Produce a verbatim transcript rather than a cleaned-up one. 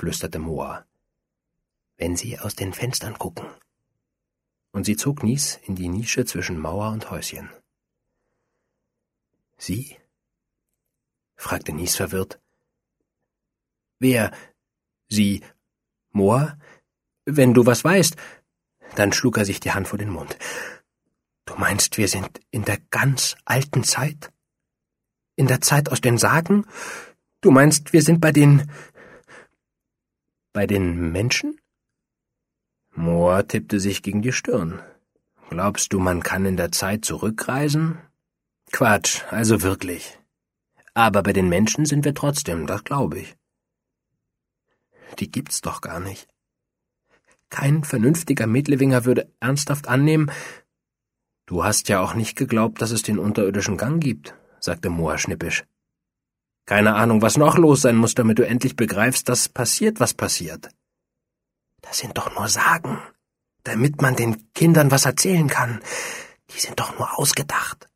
flüsterte Moa. »Wenn Sie aus den Fenstern gucken.« Und sie zog Nies in die Nische zwischen Mauer und Häuschen. »Sie?« fragte Nies verwirrt. »Wer? Sie? Moa? Wenn du was weißt.« Dann schlug er sich die Hand vor den Mund. »Du meinst, wir sind in der ganz alten Zeit? In der Zeit aus den Sagen? Du meinst, wir sind bei den... bei den Menschen?« Moa tippte sich gegen die Stirn. »Glaubst du, man kann in der Zeit zurückreisen?« »Quatsch, also wirklich. Aber bei den Menschen sind wir trotzdem, das glaube ich.« »Die gibt's doch gar nicht. Kein vernünftiger Medlewinger würde ernsthaft annehmen...« »Du hast ja auch nicht geglaubt, dass es den unterirdischen Gang gibt«, sagte Moa schnippisch. »Keine Ahnung, was noch los sein muss, damit du endlich begreifst, dass passiert, was passiert.« »Das sind doch nur Sagen, damit man den Kindern was erzählen kann. Die sind doch nur ausgedacht.«